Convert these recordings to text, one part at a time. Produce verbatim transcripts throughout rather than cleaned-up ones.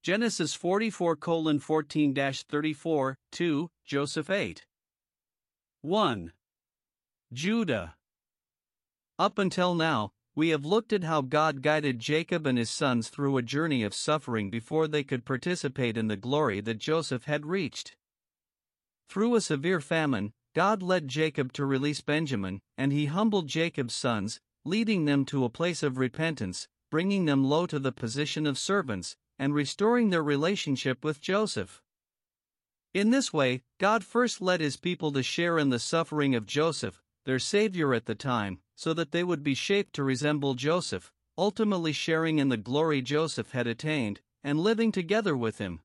Genesis forty-four fourteen thirty-four, two, Joseph eight. one. Judah. Up until now, we have looked at how God guided Jacob and his sons through a journey of suffering before they could participate in the glory that Joseph had reached. Through a severe famine, God led Jacob to release Benjamin, and he humbled Jacob's sons, leading them to a place of repentance, bringing them low to the position of servants, and restoring their relationship with Joseph. In this way, God first led his people to share in the suffering of Joseph, their savior at the time, so that they would be shaped to resemble Joseph, ultimately sharing in the glory Joseph had attained, and living together with him.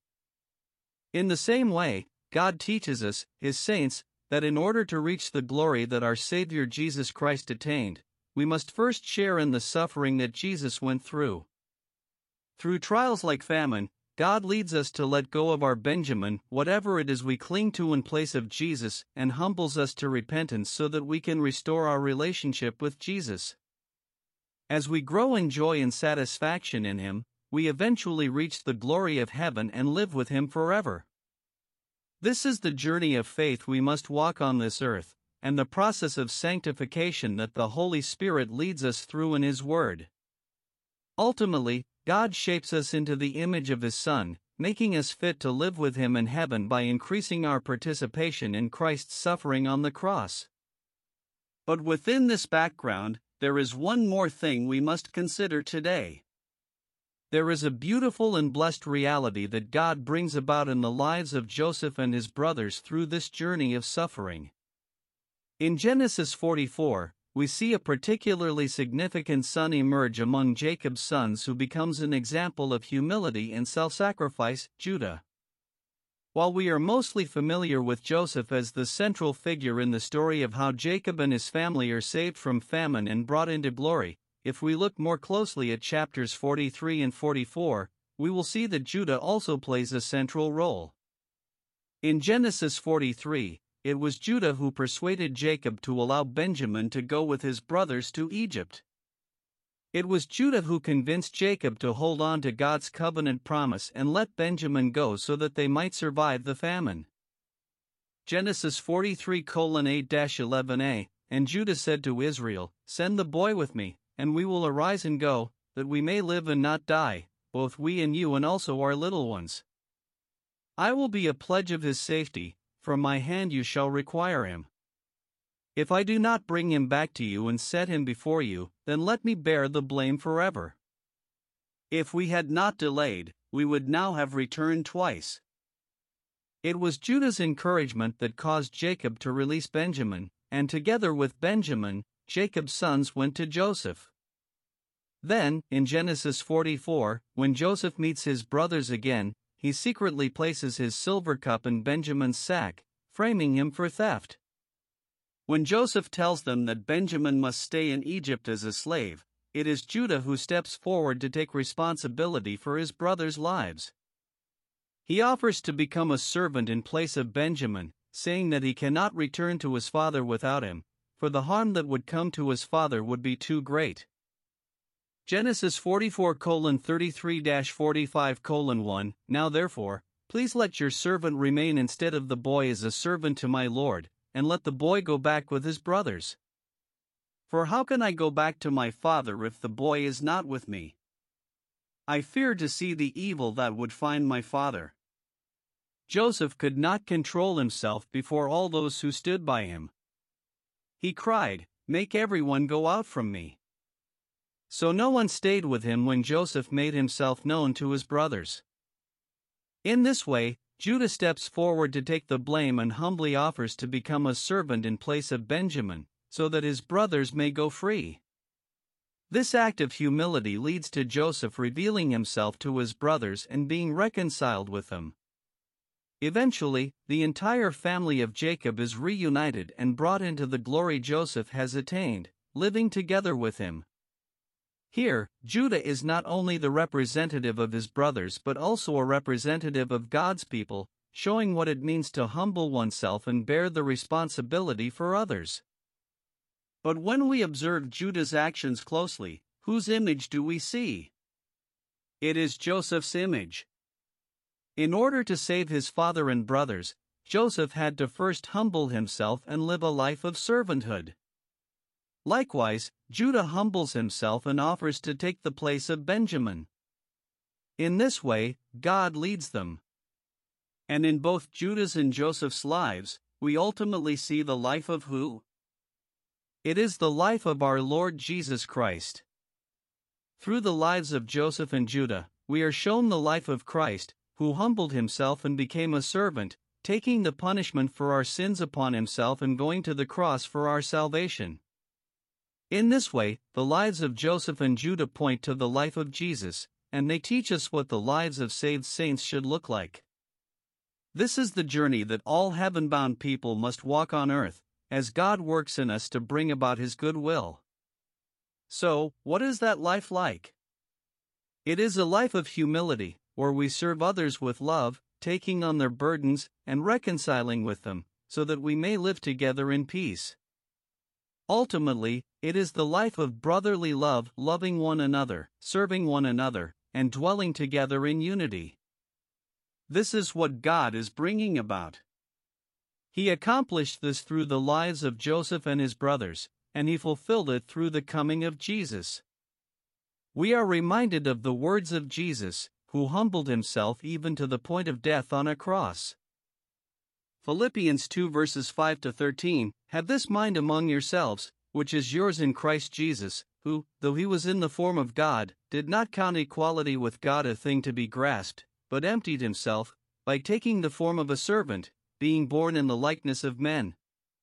In the same way, God teaches us, his saints, that in order to reach the glory that our Savior Jesus Christ attained, we must first share in the suffering that Jesus went through. Through trials like famine, God leads us to let go of our Benjamin, whatever it is we cling to in place of Jesus, and humbles us to repentance so that we can restore our relationship with Jesus. As we grow in joy and satisfaction in Him, we eventually reach the glory of heaven and live with Him forever. This is the journey of faith we must walk on this earth, and the process of sanctification that the Holy Spirit leads us through in His Word. Ultimately, God shapes us into the image of His Son, making us fit to live with Him in heaven by increasing our participation in Christ's suffering on the cross. But within this background, there is one more thing we must consider today. There is a beautiful and blessed reality that God brings about in the lives of Joseph and his brothers through this journey of suffering. In Genesis forty-four, we see a particularly significant son emerge among Jacob's sons who becomes an example of humility and self-sacrifice, Judah. While we are mostly familiar with Joseph as the central figure in the story of how Jacob and his family are saved from famine and brought into glory, if we look more closely at chapters forty-three and forty-four, we will see that Judah also plays a central role. In Genesis forty-three, it was Judah who persuaded Jacob to allow Benjamin to go with his brothers to Egypt. It was Judah who convinced Jacob to hold on to God's covenant promise and let Benjamin go so that they might survive the famine. Genesis forty-three eight eleven a, and Judah said to Israel, "Send the boy with me, and we will arise and go, that we may live and not die, both we and you and also our little ones. I will be a pledge of his safety, from my hand you shall require him. If I do not bring him back to you and set him before you, then let me bear the blame forever." If we had not delayed, we would now have returned twice. It was Judah's encouragement that caused Jacob to release Benjamin, and together with Benjamin, Jacob's sons went to Joseph. Then, in Genesis forty-four, when Joseph meets his brothers again, he secretly places his silver cup in Benjamin's sack, framing him for theft. When Joseph tells them that Benjamin must stay in Egypt as a slave, it is Judah who steps forward to take responsibility for his brothers' lives. He offers to become a servant in place of Benjamin, saying that he cannot return to his father without him, for the harm that would come to his father would be too great. Genesis forty-four thirty-three forty-five one, Now therefore, please let your servant remain instead of the boy as a servant to my lord, and let the boy go back with his brothers. For how can I go back to my father if the boy is not with me? I fear to see the evil that would find my father. Joseph could not control himself before all those who stood by him. He cried, "Make everyone go out from me." So no one stayed with him when Joseph made himself known to his brothers. In this way, Judah steps forward to take the blame and humbly offers to become a servant in place of Benjamin, so that his brothers may go free. This act of humility leads to Joseph revealing himself to his brothers and being reconciled with them. Eventually, the entire family of Jacob is reunited and brought into the glory Joseph has attained, living together with him. Here, Judah is not only the representative of his brothers but also a representative of God's people, showing what it means to humble oneself and bear the responsibility for others. But when we observe Judah's actions closely, whose image do we see? It is Joseph's image. In order to save his father and brothers, Joseph had to first humble himself and live a life of servanthood. Likewise, Judah humbles himself and offers to take the place of Benjamin. In this way, God leads them. And in both Judah's and Joseph's lives, we ultimately see the life of who? It is the life of our Lord Jesus Christ. Through the lives of Joseph and Judah, we are shown the life of Christ, who humbled himself and became a servant, taking the punishment for our sins upon himself and going to the cross for our salvation. In this way, the lives of Joseph and Judah point to the life of Jesus, and they teach us what the lives of saved saints should look like. This is the journey that all heaven-bound people must walk on earth, as God works in us to bring about His good will. So, what is that life like? It is a life of humility, where we serve others with love, taking on their burdens and reconciling with them, so that we may live together in peace. Ultimately, it is the life of brotherly love, loving one another, serving one another, and dwelling together in unity. This is what God is bringing about. He accomplished this through the lives of Joseph and his brothers, and he fulfilled it through the coming of Jesus. We are reminded of the words of Jesus, who humbled himself even to the point of death on a cross. Philippians two verses five to thirteen, Have this mind among yourselves, which is yours in Christ Jesus, who, though he was in the form of God, did not count equality with God a thing to be grasped, but emptied himself, by taking the form of a servant, being born in the likeness of men.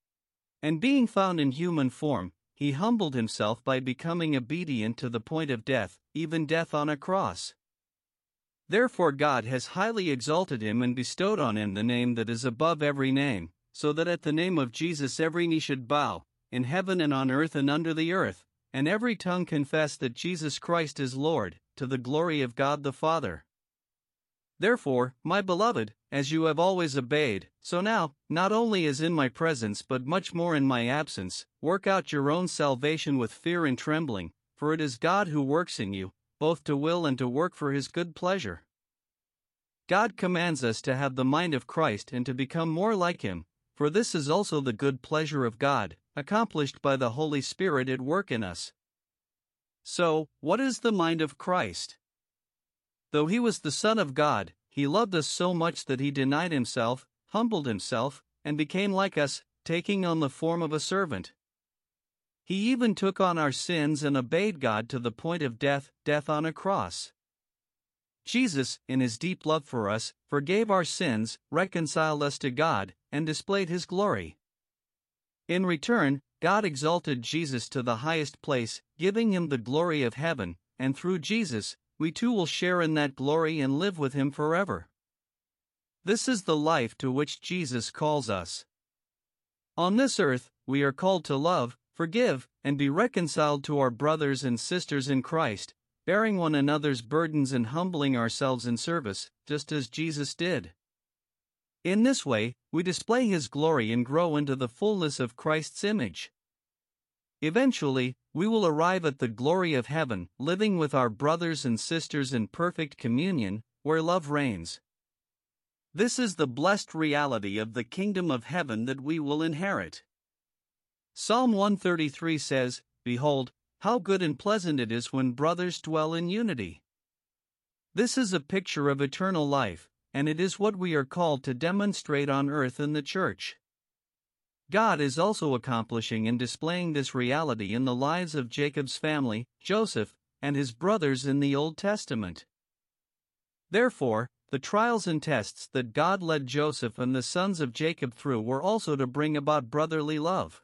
And being found in human form, he humbled himself by becoming obedient to the point of death, even death on a cross. Therefore God has highly exalted him and bestowed on him the name that is above every name, so that at the name of Jesus every knee should bow, in heaven and on earth and under the earth, and every tongue confess that Jesus Christ is Lord, to the glory of God the Father. Therefore, my beloved, as you have always obeyed, so now, not only as in my presence but much more in my absence, work out your own salvation with fear and trembling, for it is God who works in you, both to will and to work for His good pleasure. God commands us to have the mind of Christ and to become more like Him, for this is also the good pleasure of God, accomplished by the Holy Spirit at work in us. So, what is the mind of Christ? Though He was the Son of God, He loved us so much that He denied Himself, humbled Himself, and became like us, taking on the form of a servant. He even took on our sins and obeyed God to the point of death, death on a cross. Jesus, in His deep love for us, forgave our sins, reconciled us to God, and displayed His glory. In return, God exalted Jesus to the highest place, giving Him the glory of heaven, and through Jesus, we too will share in that glory and live with Him forever. This is the life to which Jesus calls us. On this earth, we are called to love, forgive, and be reconciled to our brothers and sisters in Christ, bearing one another's burdens and humbling ourselves in service, just as Jesus did. In this way, we display His glory and grow into the fullness of Christ's image. Eventually, we will arrive at the glory of heaven, living with our brothers and sisters in perfect communion, where love reigns. This is the blessed reality of the kingdom of heaven that we will inherit. Psalm one thirty-three says, Behold, how good and pleasant it is when brothers dwell in unity. This is a picture of eternal life, and it is what we are called to demonstrate on earth in the church. God is also accomplishing and displaying this reality in the lives of Jacob's family, Joseph, and his brothers in the Old Testament. Therefore, the trials and tests that God led Joseph and the sons of Jacob through were also to bring about brotherly love.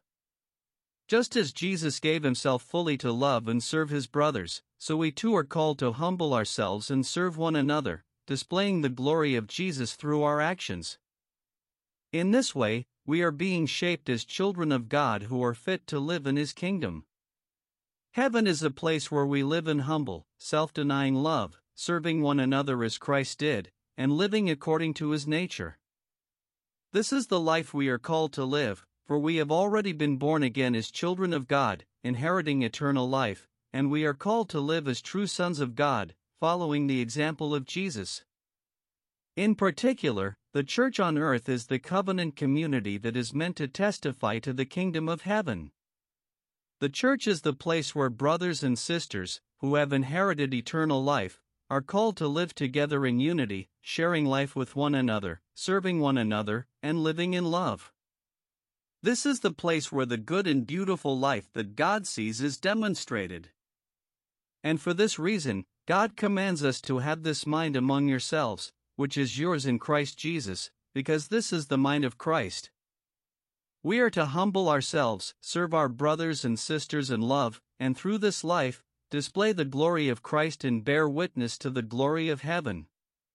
Just as Jesus gave Himself fully to love and serve His brothers, so we too are called to humble ourselves and serve one another, displaying the glory of Jesus through our actions. In this way, we are being shaped as children of God who are fit to live in His kingdom. Heaven is a place where we live in humble, self-denying love, serving one another as Christ did, and living according to His nature. This is the life we are called to live, for we have already been born again as children of God, inheriting eternal life, and we are called to live as true sons of God, following the example of Jesus. In particular, the church on earth is the covenant community that is meant to testify to the kingdom of heaven. The church is the place where brothers and sisters, who have inherited eternal life, are called to live together in unity, sharing life with one another, serving one another, and living in love. This is the place where the good and beautiful life that God sees is demonstrated. And for this reason, God commands us to have this mind among yourselves, which is yours in Christ Jesus, because this is the mind of Christ. We are to humble ourselves, serve our brothers and sisters in love, and through this life, display the glory of Christ and bear witness to the glory of heaven.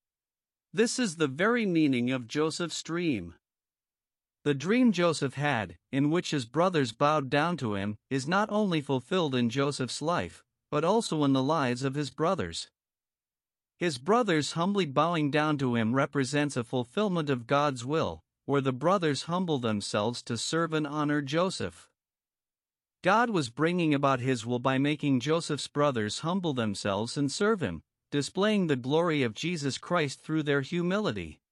This is the very meaning of Joseph's dream. The dream Joseph had, in which his brothers bowed down to him, is not only fulfilled in Joseph's life, but also in the lives of his brothers. His brothers humbly bowing down to him represents a fulfillment of God's will, where the brothers humble themselves to serve and honor Joseph. God was bringing about his will by making Joseph's brothers humble themselves and serve him, displaying the glory of Jesus Christ through their humility.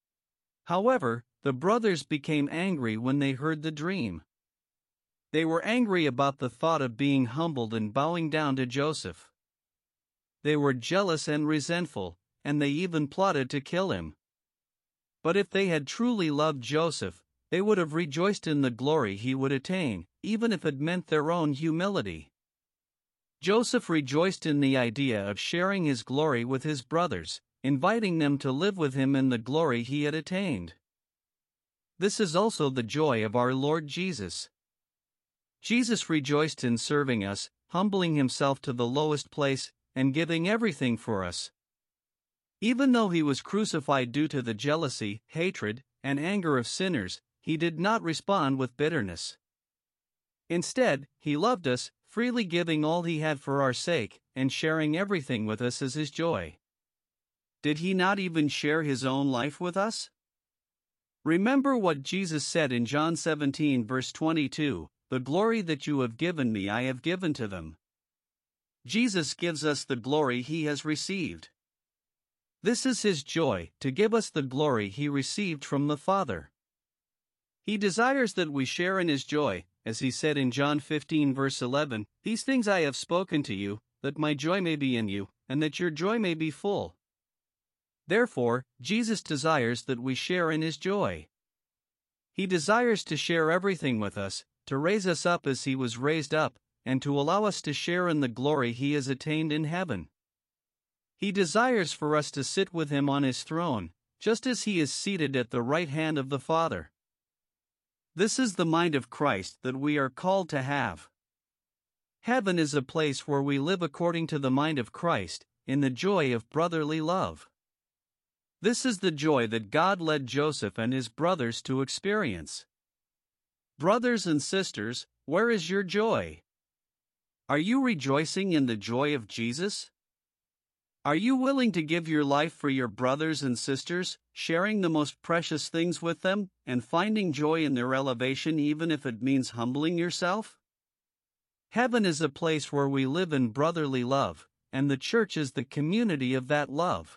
However, the brothers became angry when they heard the dream. They were angry about the thought of being humbled and bowing down to Joseph. They were jealous and resentful, and they even plotted to kill him. But if they had truly loved Joseph, they would have rejoiced in the glory he would attain, even if it meant their own humility. Joseph rejoiced in the idea of sharing his glory with his brothers, inviting them to live with him in the glory he had attained. This is also the joy of our Lord Jesus. Jesus rejoiced in serving us, humbling himself to the lowest place, and giving everything for us. Even though he was crucified due to the jealousy, hatred, and anger of sinners, he did not respond with bitterness. Instead, he loved us, freely giving all he had for our sake, and sharing everything with us as his joy. Did he not even share his own life with us? Remember what Jesus said in John seventeen verse twenty-two, "The glory that you have given me I have given to them." Jesus gives us the glory he has received. This is his joy, to give us the glory he received from the Father. He desires that we share in his joy, as he said in John fifteen verse eleven, "These things I have spoken to you, that my joy may be in you, and that your joy may be full." Therefore, Jesus desires that we share in his joy. He desires to share everything with us, to raise us up as he was raised up, and to allow us to share in the glory he has attained in heaven. He desires for us to sit with him on his throne, just as he is seated at the right hand of the Father. This is the mind of Christ that we are called to have. Heaven is a place where we live according to the mind of Christ, in the joy of brotherly love. This is the joy that God led Joseph and his brothers to experience. Brothers and sisters, where is your joy? Are you rejoicing in the joy of Jesus? Are you willing to give your life for your brothers and sisters, sharing the most precious things with them, and finding joy in their elevation even if it means humbling yourself? Heaven is a place where we live in brotherly love, and the church is the community of that love.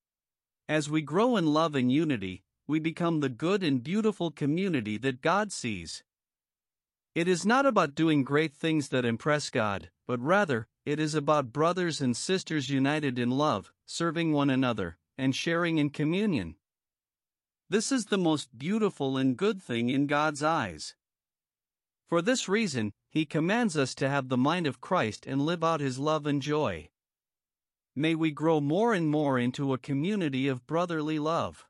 As we grow in love and unity, we become the good and beautiful community that God sees. It is not about doing great things that impress God, but rather, it is about brothers and sisters united in love, serving one another, and sharing in communion. This is the most beautiful and good thing in God's eyes. For this reason, he commands us to have the mind of Christ and live out his love and joy. May we grow more and more into a community of brotherly love.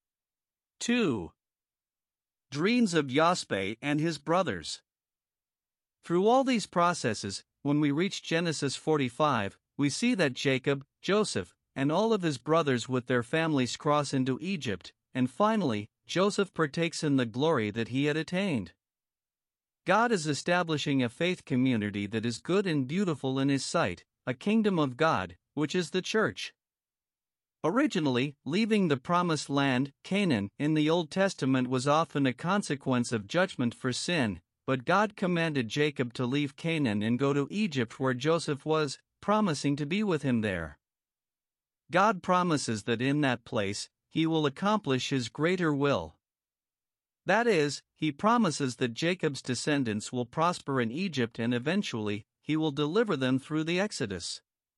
two. Dreams of Yospe and his brothers. Through all these processes, when we reach Genesis forty-five, we see that Jacob, Joseph, and all of his brothers with their families cross into Egypt, and finally, Joseph partakes in the glory that he had attained. God is establishing a faith community that is good and beautiful in his sight, a kingdom of God, which is the church. Originally, leaving the promised land, Canaan, in the Old Testament was often a consequence of judgment for sin, but God commanded Jacob to leave Canaan and go to Egypt where Joseph was, promising to be with him there. God promises that in that place, he will accomplish his greater will. That is, he promises that Jacob's descendants will prosper in Egypt and eventually, he will deliver them through the Exodus.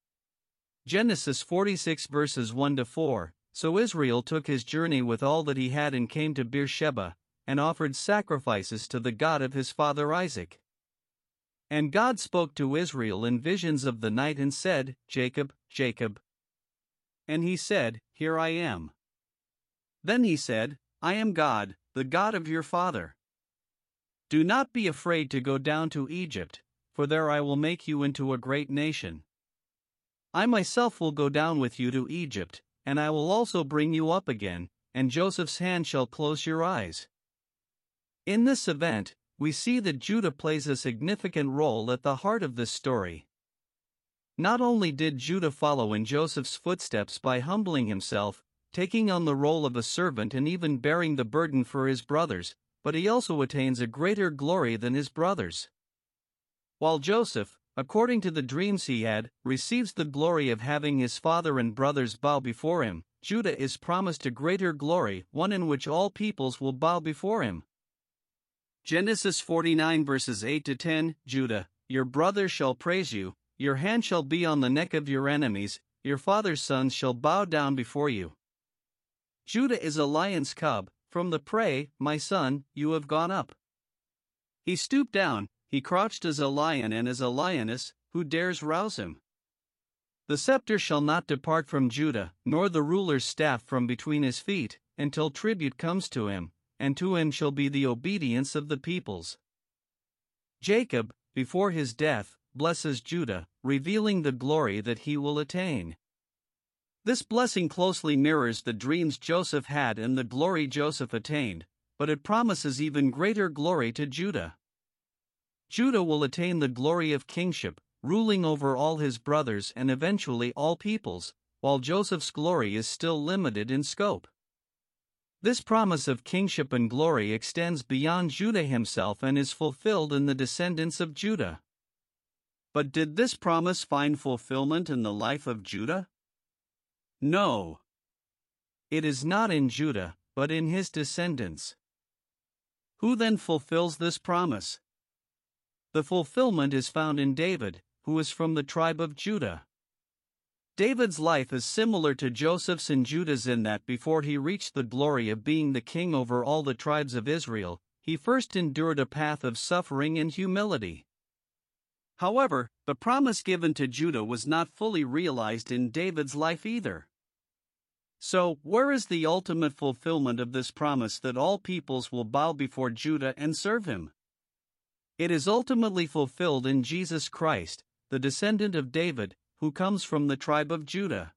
Genesis forty-six verses one to four. So Israel took his journey with all that he had and came to Beersheba, and offered sacrifices to the God of his father Isaac. And God spoke to Israel in visions of the night and said, Jacob, Jacob. And he said, Here I am. Then he said, I am God, the God of your father. Do not be afraid to go down to Egypt, for there I will make you into a great nation. I myself will go down with you to Egypt, and I will also bring you up again, and Joseph's hand shall close your eyes. In this event, we see that Judah plays a significant role at the heart of this story. Not only did Judah follow in Joseph's footsteps by humbling himself, taking on the role of a servant and even bearing the burden for his brothers, but he also attains a greater glory than his brothers. While Joseph, according to the dreams he had, receives the glory of having his father and brothers bow before him, Judah is promised a greater glory, one in which all peoples will bow before him. Genesis forty-nine verses eight to ten, Judah, your brothers shall praise you, your hand shall be on the neck of your enemies, your father's sons shall bow down before you. Judah is a lion's cub, from the prey, my son, you have gone up. He stooped down, he crouched as a lion and as a lioness, who dares rouse him? The scepter shall not depart from Judah, nor the ruler's staff from between his feet, until tribute comes to him, and to him shall be the obedience of the peoples. Jacob, before his death, blesses Judah, revealing the glory that he will attain. This blessing closely mirrors the dreams Joseph had and the glory Joseph attained, but it promises even greater glory to Judah. Judah will attain the glory of kingship, ruling over all his brothers and eventually all peoples, while Joseph's glory is still limited in scope. This promise of kingship and glory extends beyond Judah himself and is fulfilled in the descendants of Judah. But did this promise find fulfillment in the life of Judah? No. It is not in Judah, but in his descendants. Who then fulfills this promise? The fulfillment is found in David, who is from the tribe of Judah. David's life is similar to Joseph's and Judah's in that before he reached the glory of being the king over all the tribes of Israel, he first endured a path of suffering and humility. However, the promise given to Judah was not fully realized in David's life either. So, where is the ultimate fulfillment of this promise that all peoples will bow before Judah and serve him? It is ultimately fulfilled in Jesus Christ, the descendant of David, who comes from the tribe of Judah.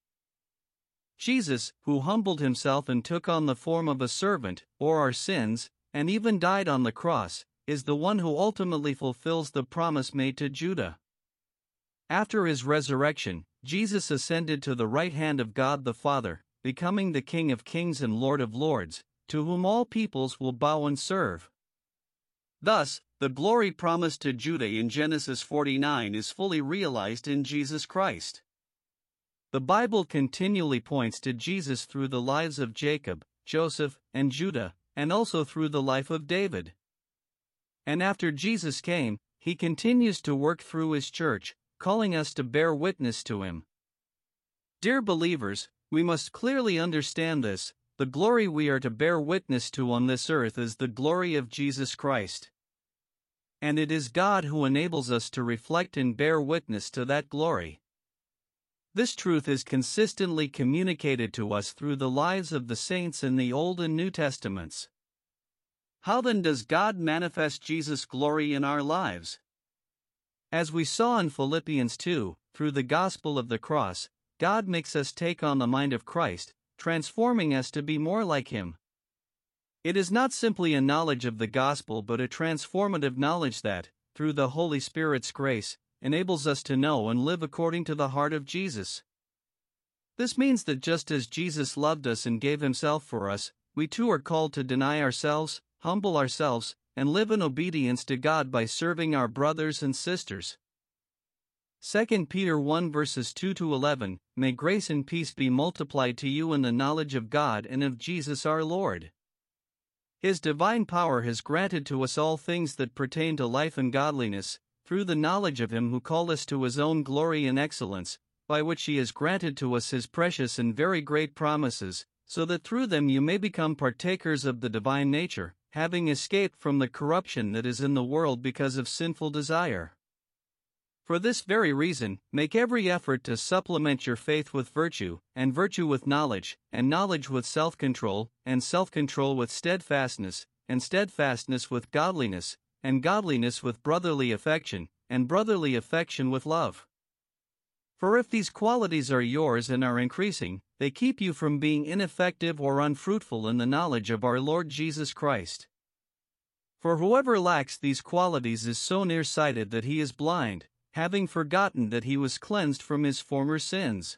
Jesus, who humbled himself and took on the form of a servant, bore our sins, and even died on the cross, is the one who ultimately fulfills the promise made to Judah. After his resurrection, Jesus ascended to the right hand of God the Father, becoming the King of Kings and Lord of Lords, to whom all peoples will bow and serve. Thus, the glory promised to Judah in Genesis forty-nine is fully realized in Jesus Christ. The Bible continually points to Jesus through the lives of Jacob, Joseph, and Judah, and also through the life of David. And after Jesus came, he continues to work through his church, calling us to bear witness to him. Dear believers, we must clearly understand this: the glory we are to bear witness to on this earth is the glory of Jesus Christ. And it is God who enables us to reflect and bear witness to that glory. This truth is consistently communicated to us through the lives of the saints in the Old and New Testaments. How then does God manifest Jesus' glory in our lives? As we saw in Philippians two, through the gospel of the cross, God makes us take on the mind of Christ, transforming us to be more like him. It is not simply a knowledge of the gospel but a transformative knowledge that, through the Holy Spirit's grace, enables us to know and live according to the heart of Jesus. This means that just as Jesus loved us and gave himself for us, we too are called to deny ourselves, humble ourselves, and live in obedience to God by serving our brothers and sisters. Second Peter one verses two to eleven, may grace and peace be multiplied to you in the knowledge of God and of Jesus our Lord. His divine power has granted to us all things that pertain to life and godliness, through the knowledge of Him who called us to His own glory and excellence, by which He has granted to us His precious and very great promises, so that through them you may become partakers of the divine nature, having escaped from the corruption that is in the world because of sinful desire. For this very reason, make every effort to supplement your faith with virtue, and virtue with knowledge, and knowledge with self-control, and self-control with steadfastness, and steadfastness with godliness, and godliness with brotherly affection, and brotherly affection with love. For if these qualities are yours and are increasing, they keep you from being ineffective or unfruitful in the knowledge of our Lord Jesus Christ. For whoever lacks these qualities is so nearsighted that he is blind, having forgotten that he was cleansed from his former sins.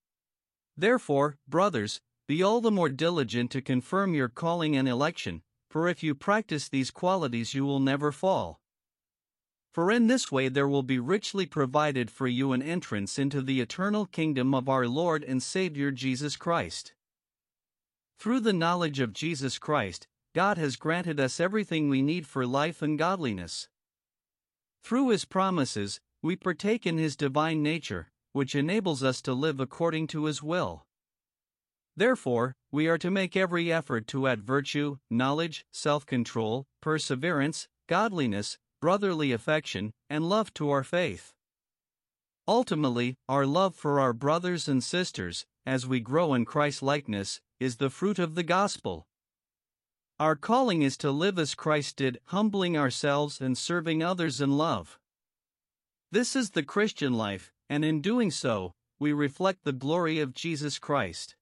Therefore, brothers, be all the more diligent to confirm your calling and election, for if you practice these qualities you will never fall. For in this way there will be richly provided for you an entrance into the eternal kingdom of our Lord and Savior Jesus Christ. Through the knowledge of Jesus Christ, God has granted us everything we need for life and godliness. Through His promises, we partake in His divine nature, which enables us to live according to His will. Therefore, we are to make every effort to add virtue, knowledge, self-control, perseverance, godliness, brotherly affection, and love to our faith. Ultimately, our love for our brothers and sisters, as we grow in Christ-likeness, is the fruit of the gospel. Our calling is to live as Christ did, humbling ourselves and serving others in love. This is the Christian life, and in doing so, we reflect the glory of Jesus Christ.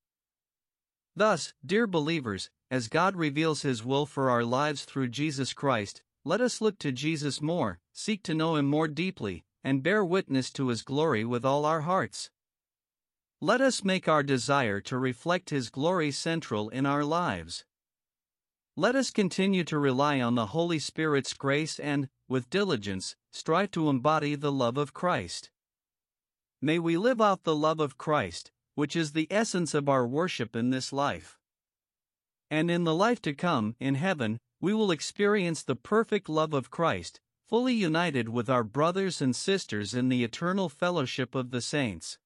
Thus, dear believers, as God reveals His will for our lives through Jesus Christ, let us look to Jesus more, seek to know Him more deeply, and bear witness to His glory with all our hearts. Let us make our desire to reflect His glory central in our lives. Let us continue to rely on the Holy Spirit's grace and, with diligence, strive to embody the love of Christ. May we live out the love of Christ, which is the essence of our worship in this life. And in the life to come, in heaven, we will experience the perfect love of Christ, fully united with our brothers and sisters in the eternal fellowship of the saints.